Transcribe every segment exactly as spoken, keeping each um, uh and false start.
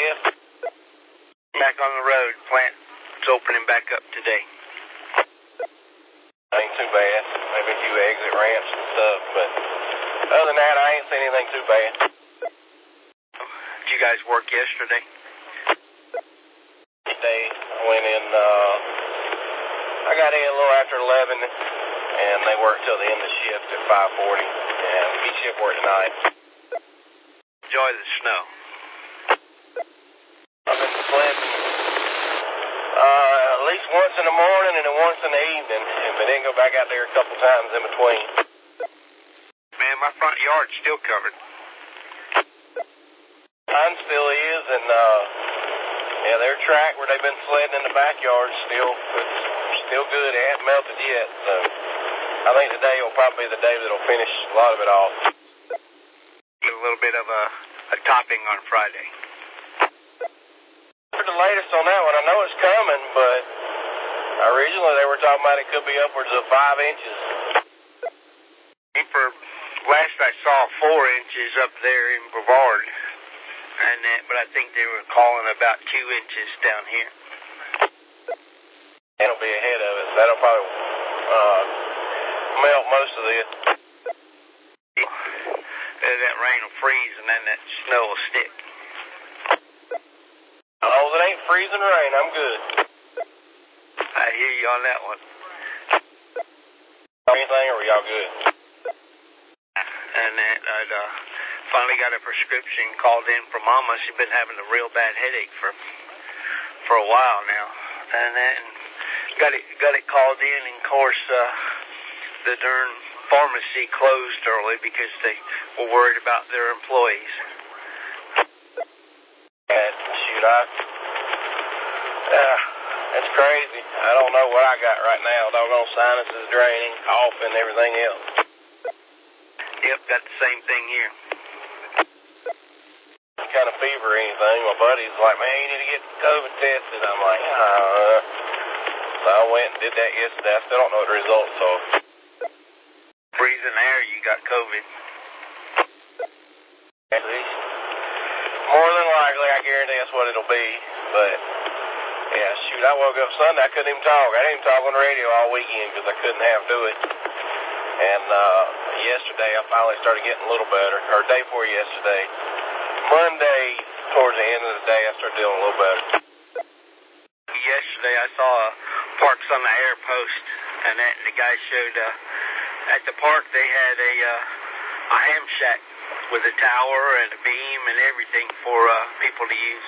Jeff? Back on the road. Plant's opening back up today. Ain't too bad. Maybe a few exit ramps and stuff, but other than that, I ain't seen anything too bad. Did you guys work yesterday? Today, I went in, uh, I got in a little after eleven, and they worked till the end of the shift at five forty, and we shift work tonight. Enjoy the snow. I've been sledding, uh, at least once in the morning and then once in the evening, but then go back out there a couple times in between. Man, my front yard's still covered. Mine still is, and, uh, yeah, their track where they've been sledding in the backyard still, it's still good. It hasn't melted yet, so I think today will probably be the day that'll finish a lot of it off. Get a little bit of a, a topping on Friday. For the latest on that one, I know it's coming, but originally they were talking about it could be upwards of five inches. For last I saw four inches up there in Brevard, and that, but I think they were calling about two inches down here. It'll be ahead of us. That'll probably uh, melt most of it. And that rain will freeze, and then that snow will stick. As long as it ain't freezing rain, I'm good. I hear you on that one. Anything, or are y'all good? And that I'd uh, finally got a prescription called in from Mama. She's been having a real bad headache for for a while now, and then got it got it called in. And of course, uh, the darn pharmacy closed early because they were worried about their employees. And shoot, I uh, that's crazy. I don't know what I got right now. Doggone sinuses draining, coughing, everything else. Yep, got the same thing here. Kind of fever or anything. My buddy's like, man, you need to get COVID tested. I'm like, uh. So I went and did that yesterday. I still don't know what the results are. Breathing air, you got COVID. At least. More than likely, I guarantee that's what it'll be. But, yeah, shoot, I woke up Sunday. I couldn't even talk. I didn't even talk on the radio all weekend because I couldn't have do it. And uh, yesterday, I finally started getting a little better. Or day before yesterday. Monday, towards the end of the day, I started feeling a little better. Yesterday, I saw a Parks on the Air post, and that, the guy showed uh, at the park they had a uh, a ham shack with a tower and a beam and everything for uh, people to use.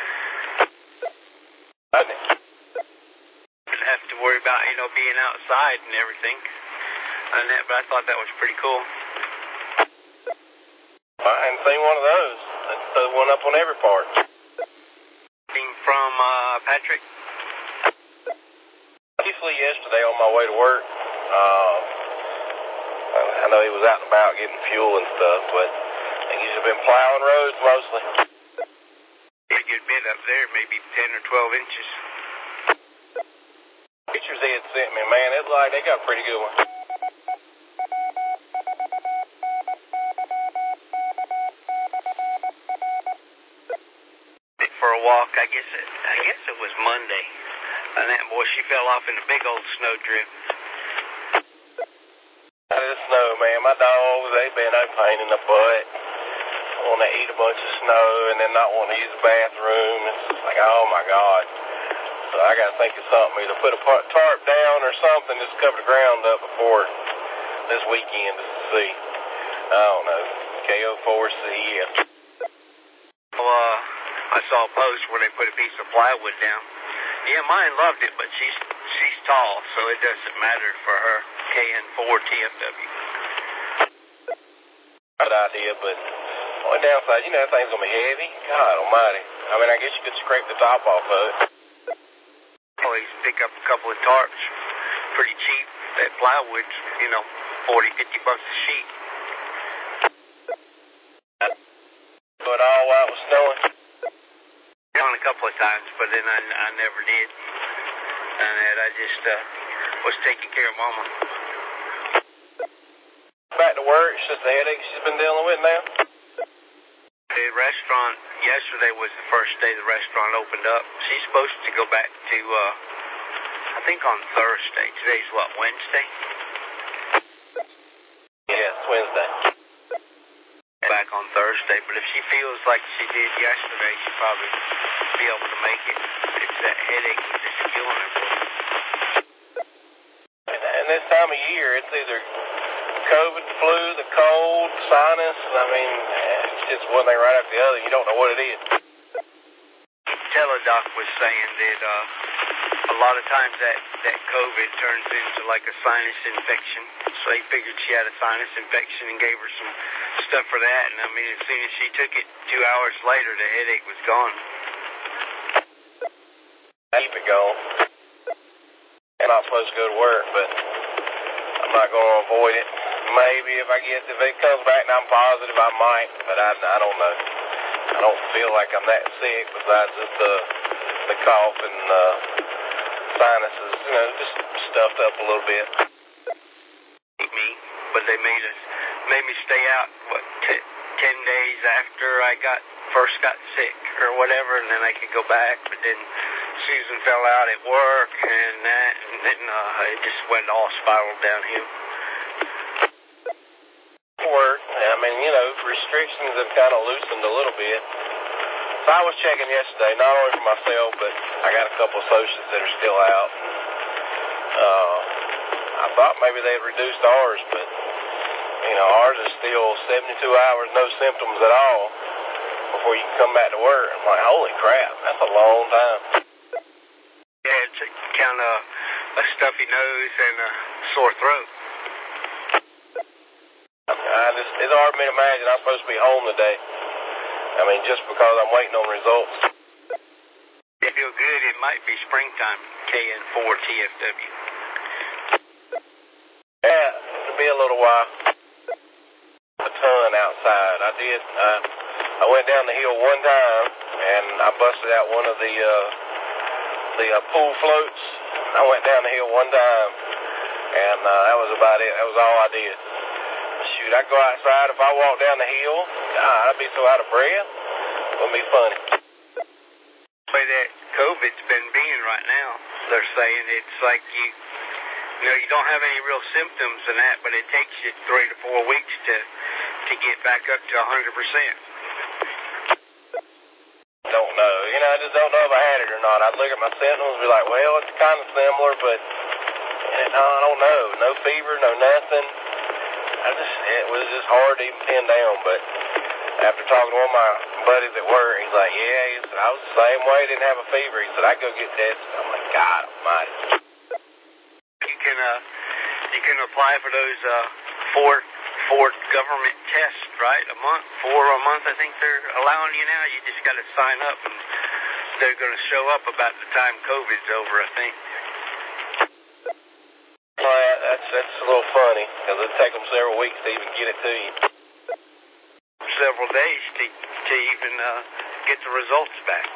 Didn't have to worry about, you know, being outside and everything. And that, but I thought that was pretty cool. I hadn't seen one of those. Let's put one up on every park. From uh, Patrick? Briefly yesterday on my way to work, uh, I know he was out and about getting fuel and stuff, but I think he's been plowing roads mostly. A good bit up there, maybe ten or twelve inches. Pictures they had sent me, man, it looked like they got a pretty good one. For a walk, I guess it, I guess it was Monday, and that boy, she fell off in a big old snowdrift. Out of the snow, man, my dogs, they've been a pain in the butt. Want to eat a bunch of snow and then not want to use the bathroom. It's just like, oh my God. So I got to think of something, either put a tarp down or something, just cover the ground up before this weekend to see. I don't know. K O four C, yeah. Well, uh, I saw a post where they put a piece of plywood down. Yeah, mine loved it, but she's she's tall, so it doesn't matter for her. K N four T F W. Good idea, but on the downside, you know that thing's going to be heavy. God almighty. I mean, I guess you could scrape the top off of it. Always pick up a couple of tarps. Pretty cheap. That plywood's, you know, forty, fifty bucks a sheet. But all while it was snowing? On a couple of times, but then I, I never did. And that I just uh, was taking care of Mama. Back to work, it's just the headache she's been dealing with now? The restaurant, yesterday was the first day the restaurant opened up. She's supposed to go back to, uh, I think on Thursday. Today's what, Wednesday? Yeah, it's Wednesday. Back on Thursday, but if she feels like she did yesterday, she'll probably be able to make it. It's that headache that's just killing her. And, and this time of year, it's either COVID, flu, the cold, sinus. I mean, it's just one thing right after the other. You don't know what it is. Teledoc was saying that uh, a lot of times that, that COVID turns into like a sinus infection. So they figured she had a sinus infection and gave her some stuff for that. And I mean, as soon as she took it, two hours later, the headache was gone. Keep it going. I'm not supposed to go to work, but I'm not going to avoid it. Maybe if I get, if it comes back and I'm positive, I might, but I, I don't know. I don't feel like I'm that sick besides just the, the cough and uh, sinuses, you know, just stuffed up a little bit. Me, but they made us, made me stay out, what, t- ten days after I got, first got sick or whatever, and then I could go back, but then Susan fell out at work and that, and then uh, it just went all spiraled downhill. Work, I mean, you know, restrictions have kind of loosened a little bit. So I was checking yesterday, not only for myself, but I got a couple associates that are still out. And, uh, I thought maybe they'd reduced ours, but, you know, ours is still seventy-two hours, no symptoms at all before you can come back to work. I'm like, holy crap, that's a long time. Yeah, it's kind of a stuffy nose and a sore throat. I just, it's hard for me to imagine I'm supposed to be home today. I mean, just because I'm waiting on results. I feel good. It might be springtime, K N four T F W. Yeah, it'll be a little while. A ton outside. I did, uh, I went down the hill one time, and I busted out one of the, uh, the uh, pool floats. I went down the hill one time, and uh, that was about it. That was all I did. Shoot, I'd go outside. If I walked down the hill, God, I'd be so out of breath. It wouldn't be funny. The way that COVID's been being right now, they're saying it's like you, you know, you don't have any real symptoms and that, but it takes you three to four weeks to, to get back up to one hundred percent. Don't know. You know, I just don't know if I had it or not. I'd look at my symptoms and be like, well, it's kind of similar, but and, no, I don't know. No fever, no nothing. I just, it was just hard to even pin down, but after talking to one of my buddies at work, he's like, yeah, he said, I was the same way, didn't have a fever. He said, I'd go get tested. I'm like, God almighty. You can, uh, you can apply for those, uh, four, four government tests, right? A month, four a month, I think they're allowing you now. You just got to sign up, and they're going to show up about the time COVID's over, I think. Well, that's, that's a little funny, because it'd take them several weeks to even get it to you. Several days to, to even uh, get the results back.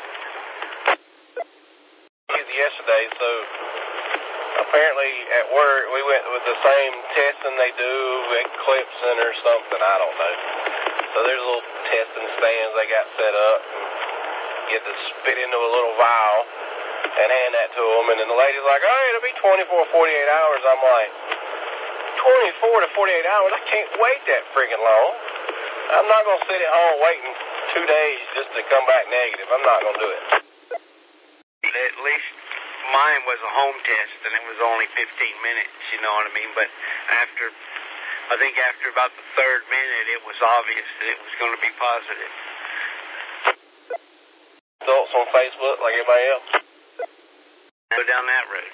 Yesterday, so apparently at work we went with the same testing they do at Clemson or something, I don't know. So there's little testing stands they got set up. You get to spit into a little vial and hand that to them, and then the lady's like, oh, it'll be twenty-four, forty-eight hours. I'm like, twenty-four to forty-eight hours? I can't wait that freaking long. I'm not going to sit at home waiting two days just to come back negative. I'm not going to do it. At least mine was a home test, and it was only fifteen minutes, you know what I mean? But after, I think after about the third minute, it was obvious that it was going to be positive. Results on Facebook like everybody else? Go down that road.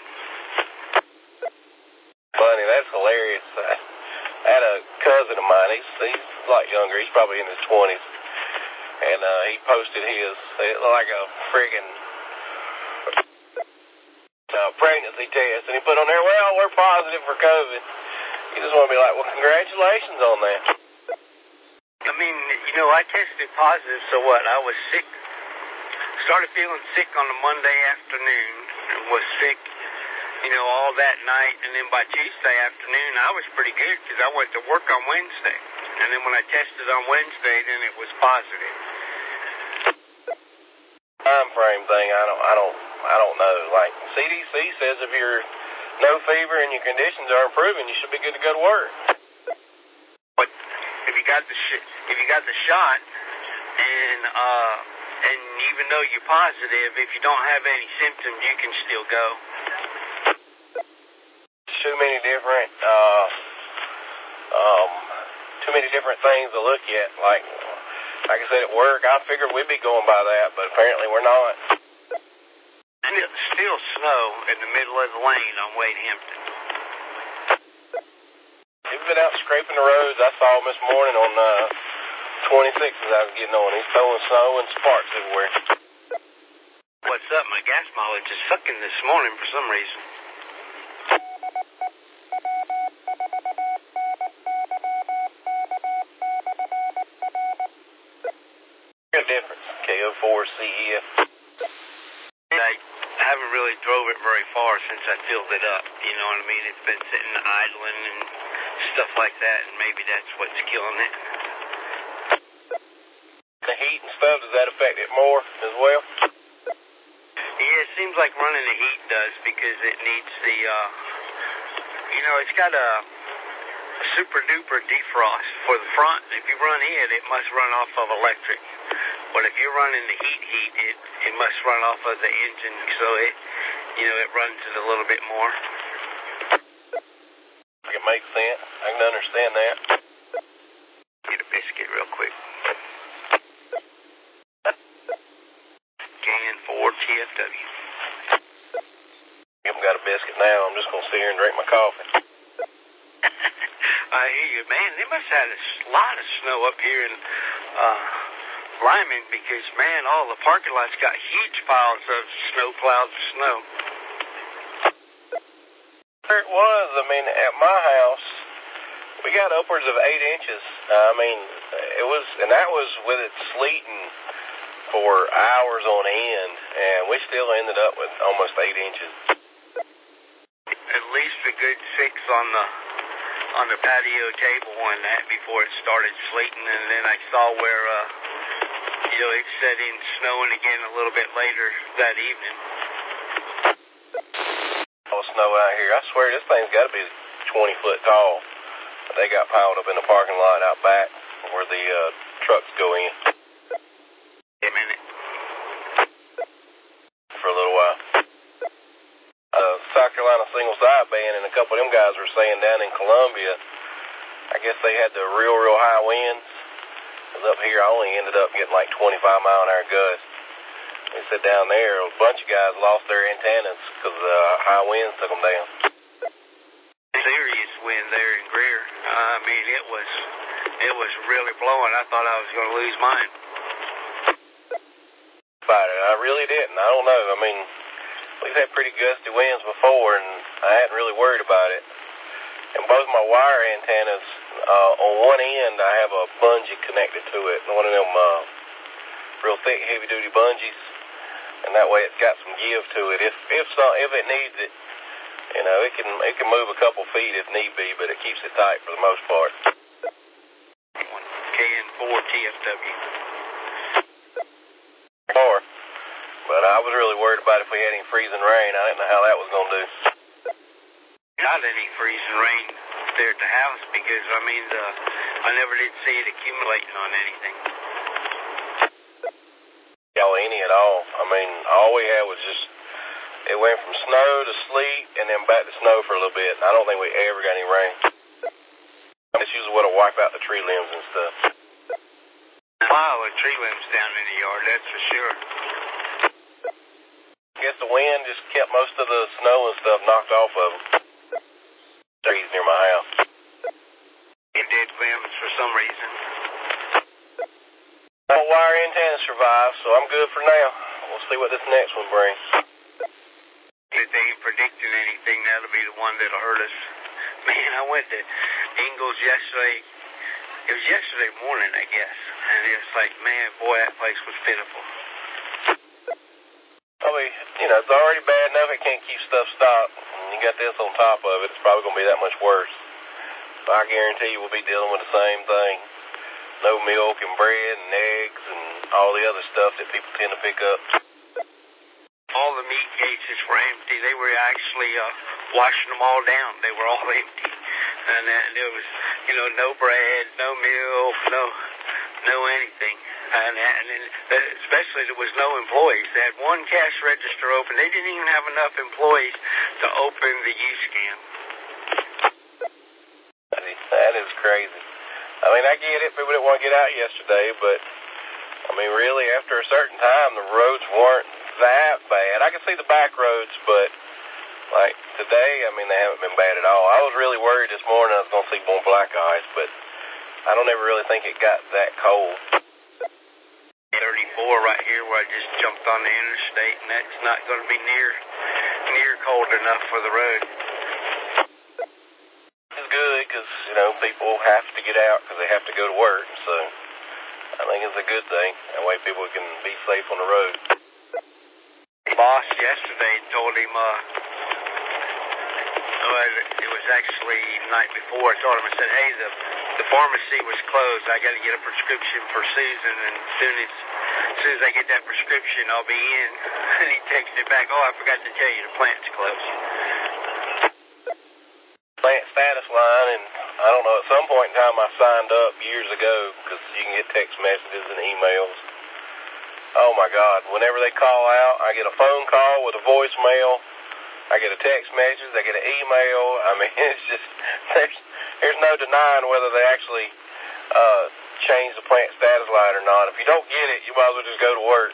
Funny, that's hilarious. I had a cousin of mine, he's, he's a lot younger, he's probably in his twenties, and uh, he posted his, it looked like a friggin' uh, pregnancy test, and he put on there, well, we're positive for COVID. You just want to be like, well, congratulations on that. I mean, you know, I tested positive, so what, I was sick, started feeling sick on a Monday afternoon, and was sick, you know, all that night, and then by Tuesday afternoon, I was pretty good, because I went to work on Wednesday, and then when I tested on Wednesday, then it was positive. A-frame thing, I don't, I don't, I don't know. Like C D C says, if you're no fever and your conditions are improving, you should be good to go to work. But if you got the sh- if you got the shot, and uh, and even though you're positive, if you don't have any symptoms, you can still go. Too many different, uh, um, too many different things to look at. Like, like I said, at work, I figured we'd be going by that, but apparently we're not. And it's still snow in the middle of the lane on Wade Hampton. He's been out scraping the roads. I saw him this morning on uh, twenty-six as I was getting on. He's throwing snow and sparks everywhere. What's up? My gas mileage is sucking this morning for some reason. Good difference. K O four C E F. I haven't really drove it very far since I filled it up. You know what I mean? It's been sitting idling and stuff like that, and maybe that's what's killing it. The heat and stuff, does that affect it more as well? Yeah, it seems like running the heat does, because it needs the, uh, you know, it's got a, a super duper defrost for the front. If you run it, it must run off of electric. But if you're running the heat heat, it, it must run off of the engine, so it, you know, it runs it a little bit more. It makes sense. I can understand that. Get a biscuit real quick. K N four T F W. I haven't got a biscuit now. I'm just going to sit here and drink my coffee. I hear you, man. They must have had a lot of snow up here in uh, Lyman, because, man, all the parking lots got huge piles of snow clouds of snow. There it was. I mean, at my house, we got upwards of eight inches. Uh, I mean, it was, and that was with it sleeting for hours on end, and we still ended up with almost eight inches. At least a good six on the on the patio table one that before it started sleeting, and then I saw where uh, you know, it set in snowing again a little bit later that evening. Oh, snow out here. I swear this thing's got to be twenty foot tall. They got piled up in the parking lot out back where the uh, trucks go in. A minute. For a little while. Uh, South Carolina single side band and a couple of them guys were saying down in Columbia, I guess they had the real, real high winds. Because up here I only ended up getting like twenty-five mile an hour gusts. They said down there a bunch of guys lost their antennas because uh, high winds took them down. Serious wind there in Greer. Uh, I mean, it was it was really blowing. I thought I was going to lose mine. About it, I really didn't. I don't know. I mean, we've had pretty gusty winds before, and I hadn't really worried about it. And both my wire antennas, uh, on one end, I have a bungee connected to it, one of them uh, real thick, heavy-duty bungees, and that way it's got some give to it. If if so, if it needs it, you know, it can it can move a couple feet if need be, but it keeps it tight for the most part. K N four T F W. More, but I was really worried about if we had any freezing rain. I didn't know how that was going to do. Not any freezing rain there at the house, because I mean, the, I never did see it accumulating on anything. Y'all, any at all. I mean, all we had was just, it went from snow to sleet and then back to snow for a little bit. And I don't think we ever got any rain. That's usually what'll wipe out the tree limbs and stuff. A pile of tree limbs down in the yard, that's for sure. I guess the wind just kept most of the snow and stuff knocked off of them. Trees near my house. It did limbs for some reason. My wire antenna survived, so I'm good for now. We'll see what this next one brings. If they ain't predicting anything, that'll be the one that'll hurt us. Man, I went to Ingalls yesterday. It was yesterday morning, I guess. And it's like, man, boy, that place was pitiful. I mean, you know, it's already bad enough it can't keep stuff stopped. And you got this on top of it, it's probably going to be that much worse. So I guarantee you we'll be dealing with the same thing. No milk and bread and eggs and all the other stuff that people tend to pick up. all the meat cases were empty. They were actually uh, washing them all down. They were all empty. And uh, there was, you know, no bread, no milk, no no anything. And, and then, uh, especially there was no employees. They had one cash register open. They didn't even have enough employees to open the U-Scan. That is crazy. I mean, I get it. People didn't want to get out yesterday, but, I mean, really, after a certain time, the roads weren't that bad. I can see the back roads, but, like, today, I mean, they haven't been bad at all. I was really worried this morning I was going to see more black ice, but I don't ever really think it got that cold. thirty-four right here where I just jumped on the interstate, and that's not going to be near near cold enough for the road. It's good because, you know, people have to get out because they have to go to work, so I think it's a good thing. That way people can be safe on the road. Boss yesterday told him, uh, well, it was actually the night before, I told him, I said, hey, the the pharmacy was closed. I got to get a prescription for Susan, and as soon as, as soon as I get that prescription, I'll be in. And he texted back, oh, I forgot to tell you, the plant's closed. Plant status line, and I don't know, at some point in time I signed up years ago because you can get text messages and emails. Oh my God, whenever they call out, I get a phone call with a voicemail, I get a text message, I get an email. I mean, it's just, there's, there's no denying whether they actually uh, change the plant status line or not. If you don't get it, you might as well just go to work.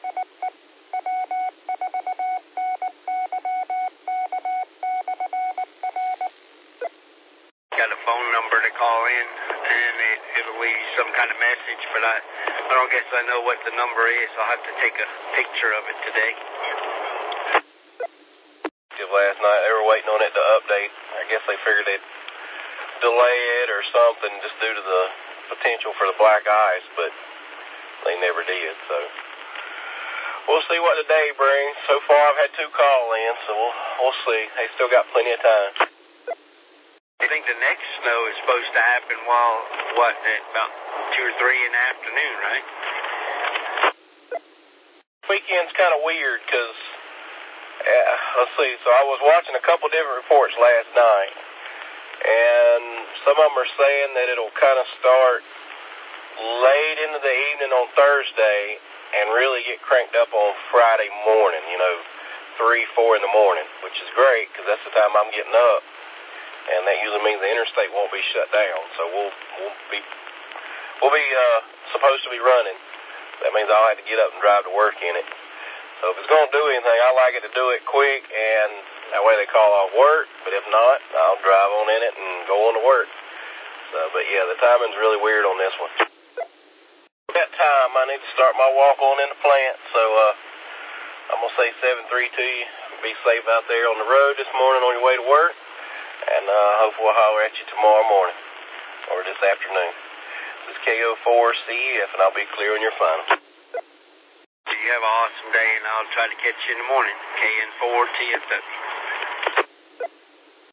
Got a phone number to call in, and it, it'll leave you some kind of message, but I, I don't guess I know what the number is. I'll have to take a picture of it today. Last night, they were waiting on it to update. I guess they figured they'd delay it or something just due to the potential for the black ice, but they never did, so we'll see what the day brings. So far, I've had two call-ins, so we'll, we'll see. They still got plenty of time. I think the next snow is supposed to happen while, what, at about two or three in the afternoon, right? Weekend's kind of weird because, yeah, let's see, so I was watching a couple different reports last night, and some of them are saying that it'll kind of start late into the evening on Thursday and really get cranked up on Friday morning, you know, three, four in the morning, which is great because that's the time I'm getting up, and that usually means the interstate won't be shut down, so we'll, we'll be, we'll be uh, supposed to be running. That means I'll have to get up and drive to work in it. So if it's going to do anything, I like it to do it quick, and that way they call off work. But if not, I'll drive on in it and go on to work. So, but yeah, the timing's really weird on this one. That time, I need to start my walk on in the plant. So uh, I'm going to say seven three to you. Be safe out there on the road this morning on your way to work. And uh, hopefully we'll holler at you tomorrow morning or this afternoon. This is K O four C F, and I'll be clear on your final. You have an awesome day, and I'll try to catch you in the morning. K N four T F W.